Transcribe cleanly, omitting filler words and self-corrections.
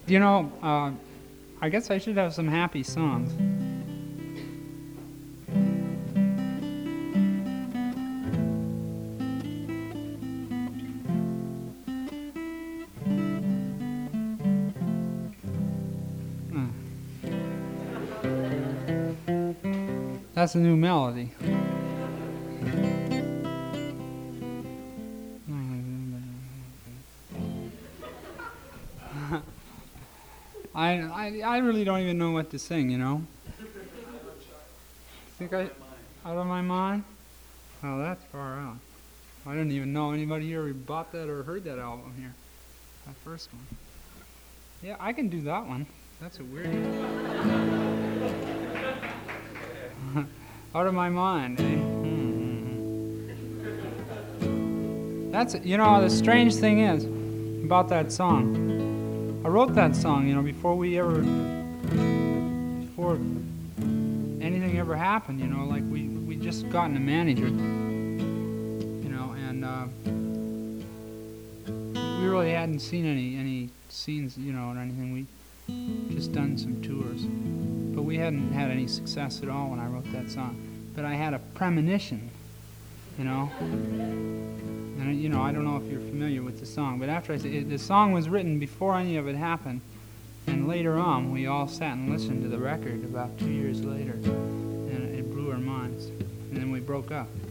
You know, I guess I should have some happy songs. Uh, That's a new melody. I really don't even know what to sing, you know? Think I out of my mind? Oh, that's far out. I didn't even know anybody here who bought that or heard that album here. That first one. Yeah, I can do that one. That's a weird one. Out of my mind, eh? That's, you know, the strange thing is about that song. I wrote that song, you know, before anything ever happened, you know, like we just gotten a manager, you know, and we really hadn't seen any scenes, you know, or anything. We just done some tours, but we hadn't had any success at all when I wrote that song. But I had a premonition, you know, and you know, I don't know if you're familiar with the song, but after the song was written before any of it happened, and later on we all sat and listened to the record about 2 years later, and it blew our minds, and then we broke up.